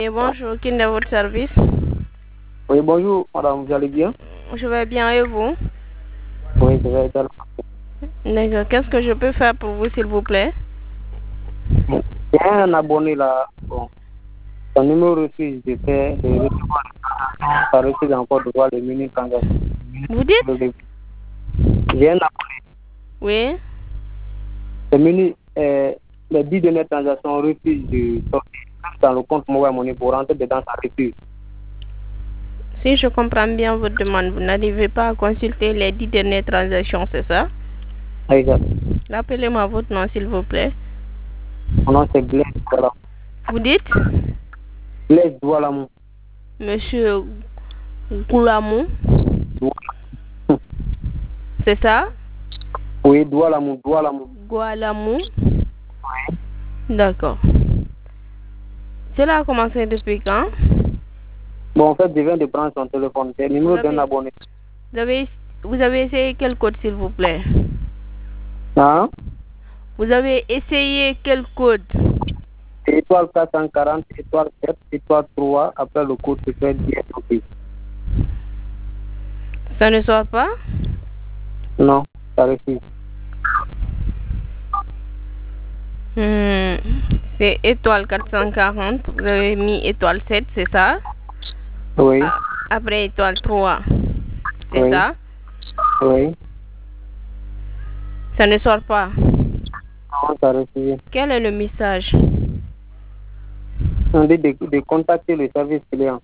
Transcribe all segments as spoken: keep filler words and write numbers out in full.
Et bonjour, qui est votre service? Oui, bonjour, madame, vous allez bien? Je vais bien et vous? Oui, je vais bien. D'accord, qu'est-ce que je peux faire pour vous, s'il vous plaît? Il y a un abonné là, bon, son numéro refuse de faire, de recevoir le ça refuse encore de voir le menu transaction. Vous dites? J'ai un abonné. Oui. Le menu, euh, les dix dernières transactions refusent de sortir dans le compte Mobile Money pour rentrer dedans, ça refuse. Si je comprends bien votre demande, vous n'arrivez pas à consulter les dix dernières transactions, c'est ça? Exact. Rappelez-moi votre nom, s'il vous plaît. Mon nom c'est Blaise Doualamou. Vous dites? Blaise Doualamou. Monsieur Goulamou. C'est ça? Oui, Doualamou, Doualamou. Goulamou. D'accord. Cela a commencé depuis quand? Bon, en fait, je viens de prendre son téléphone. C'est le numéro d'un abonné. Vous avez, vous avez essayé quel code, s'il vous plaît? Hein? Vous avez essayé quel code? Étoile quatre cent quarante, étoile sept, étoile trois, après le code se fait bien. Ça ne sort pas? Non, ça refuse. Hmm. C'est étoile quatre cent quarante, vous avez mis étoile sept, c'est ça? Oui. Après étoile trois, c'est Oui. ça? Oui. Ça ne sort pas? Non, ça refuse. Quel est le message? On dit de, de contacter le service client.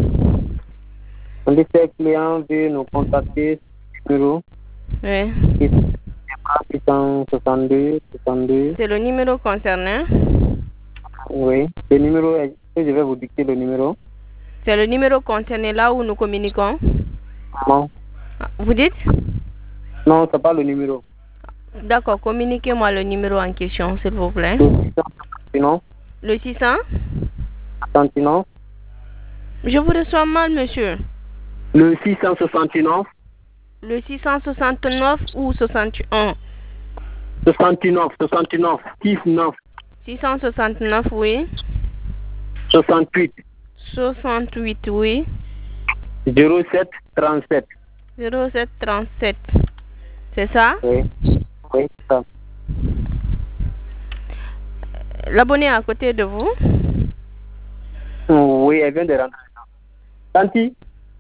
On dit que le client veut nous contacter sur le numéro. Oui. six cent soixante-deux, soixante-deux. C'est le numéro concerné? Oui. Le numéro, est, je vais vous dicter le numéro. C'est le numéro concerné là où nous communiquons? Non. Vous dites? Non, c'est pas le numéro. D'accord, communiquez-moi le numéro en question, s'il vous plaît. Non. Le six cents? soixante-neuf. Je vous reçois mal, monsieur. Le six cent soixante-neuf. Le six cent soixante-neuf ou soixante et un? soixante-neuf, soixante-neuf, six neuf. six cent soixante-neuf, oui. soixante-huit. soixante-huit, oui. zéro sept trente-sept. zéro sept trente-sept. C'est ça? Oui. Oui, c'est ça. L'abonné à côté de vous? Oui, elle vient de rentrer. Tanti?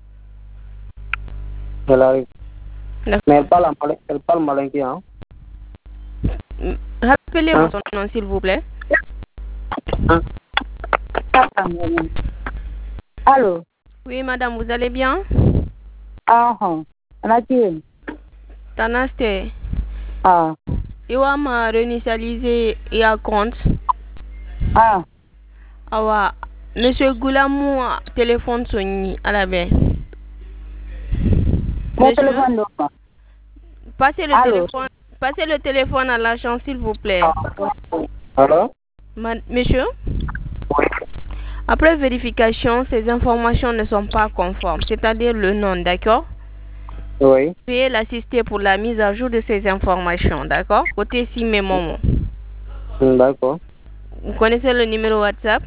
Elle arrive. Mais elle parle, en malin, elle parle malinqué, hein? Rappelez-moi Hein? son nom, s'il vous plaît. Hein? Allô? Oui, madame, vous allez bien? Ah, ah. Tanaste. Ah. Iwa ma réinitialisé et compte. Ah. Awa, monsieur Goulamou, téléphone sonné à la baie. Mon téléphone non pas. Passez le Allô? téléphone, passez le téléphone à l'agent, s'il vous plaît. Alors? Ma- monsieur? Oui. Après vérification, ces informations ne sont pas conformes, c'est-à-dire le nom, d'accord? Oui. Veuillez l'assister pour la mise à jour de ces informations, d'accord? Côté si mes moments. D'accord. Vous connaissez le numéro WhatsApp?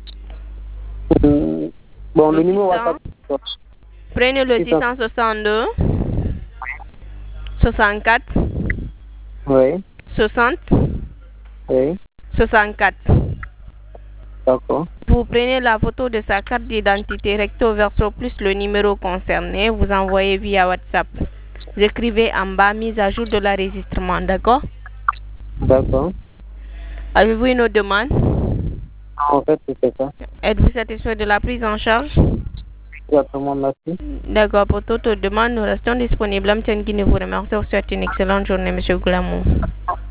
Mm, Bon, le, Le numéro six cents. WhatsApp. Prenez le six six cents. cent soixante-deux, soixante-quatre, Oui. soixante, Oui. soixante-quatre. D'accord. Vous prenez la photo de sa carte d'identité recto verso plus le numéro concerné, vous envoyez via WhatsApp. Vous écrivez en bas mise à jour de l'enregistrement, d'accord? D'accord. Avez-vous une autre demande? En fait, c'est ça. Êtes-vous satisfait de la prise en charge? Exactement, merci. D'accord, pour toute demande, nous restons disponibles. M. Tengui vous remercie. Vous souhaite une excellente journée, M. Goulamou.